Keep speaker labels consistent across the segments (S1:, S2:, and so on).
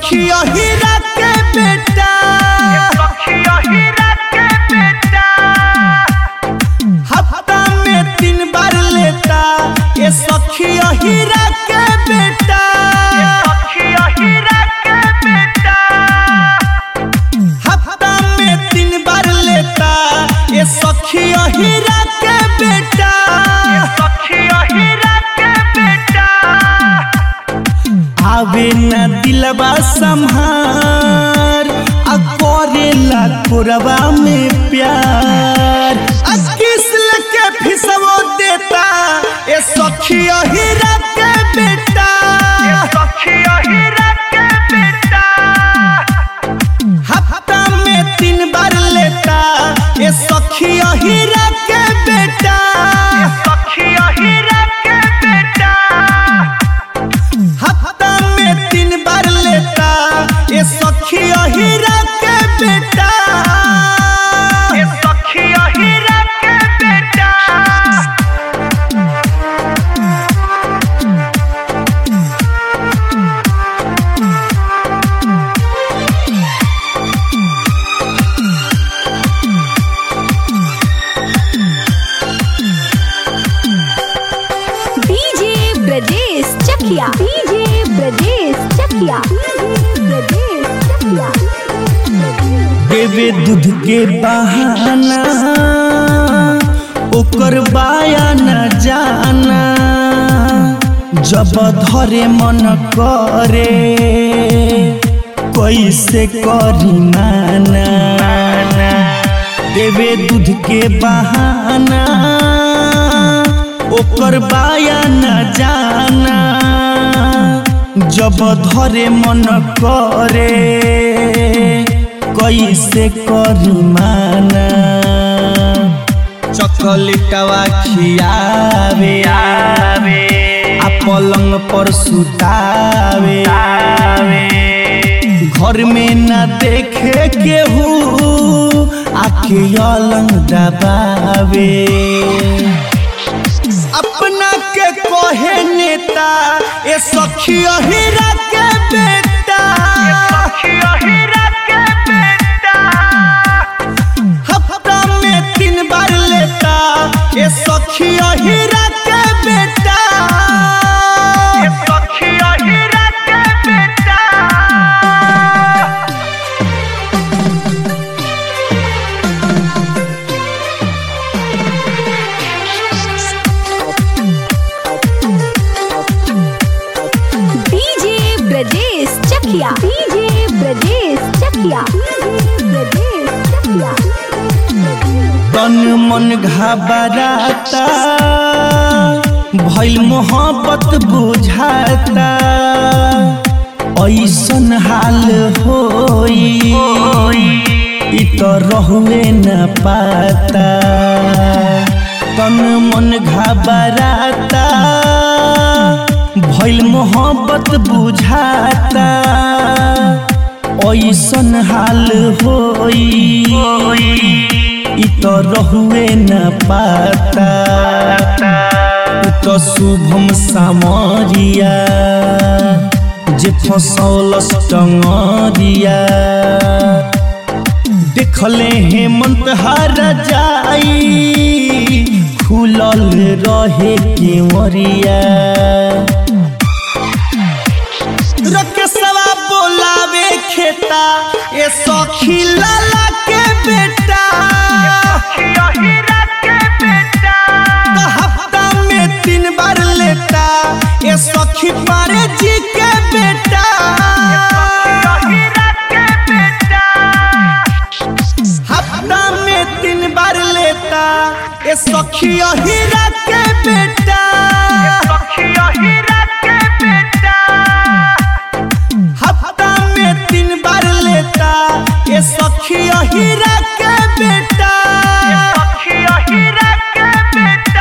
S1: सखिया हीरा के बेटा, सखिया हीरा के बेटा, हफ्ता में 3 बार लेता ये सखिया हीरा के बेटा, सखिया हीरा के बेटा, हफ्ता में 3 बार लेता ये सखिया हीरा के बेटा, सखिया हीरा के बेटा। आवे न दिलवा संहार आ करेला कोरवा में प्यार, आ किसल के फिसवो देता ये सखिया हीरा के बेटा, सखिया हीरा के बेटा, हफ्ता में 3 बार लेता ये सखिया हीरा के बेटा, सखिया हीरा के बेटा, हफ्ता में 3 बार लेता ये सखिया हीरा के बेटा, ये सखिया हीरा के बेटा।
S2: DJ Brajesh Chakiya, DJ Brajesh Chakiya, Brajesh Chakiya.
S1: देवे दूध के बहाना ओकर बाया न जाना, जब धरे मन करे कैसे करी माना, देवे दूध के बहाना ओकर बाया न जाना, जब धरे मन करे कैसे करी माना, चॉकलेटवा खियावे आवे आ पलंग पर सुतावे आवे, घर में न देखे केहू आके अलंग दबावे, अपना के कहे नेता ये सखिया हीरा के बेटा, सखिया हीरा के बेटा, हफ्ता में 3 बार लेता ये सखिया हीरा के बेटा, ये सखिया हीरा के बेटा।
S2: DJ Brajesh Chakiya, DJ Brajesh Chakiya, Brajesh Chakiya.
S1: तन मन घबराता भइल मोहब्बत बुझाता, ऐसन हाल होई इ तो रहुए न पाता, तन मन घबराता भइल मोहब्बत बुझाता, ऐसन हाल होई इ तो रहुए न पाता, तो शुभम सामरिया जे फसौलस टंगरिया, देखले हेमंत हर जाई खुलल रहे केवरिया, रकेशवा बोलावे खेता ये सखी लाला के बेटा, सखिया हीरा के बेटा, हफ्ता में 3 बार लेता ये सखी पारे जी के बेटा, सखिया हीरा के बेटा, हफ्ता में 3 बार लेता ये सखिया हीरा के बेटा, सखिया हीरा के बेटा, हफ्ता में 3 बार लेता ये सखिया हीरा के बेटा, सखिया हीरा के बेटा,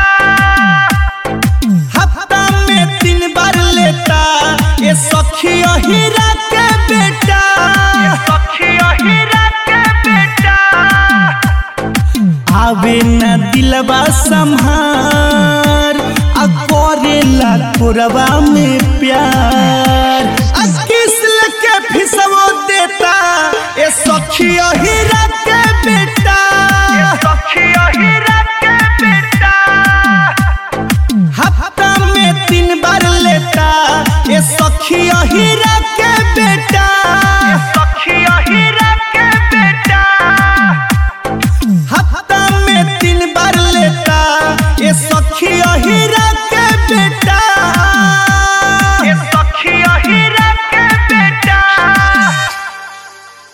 S1: हफ्ता में 3 बार लेता ये सखिया हीरा के बेटा, सखिया हीरा के बेटा। आवे न दिलवा संहार आ करेला कोरवा में प्यार, आ किसल के फिस हीरा के बेटा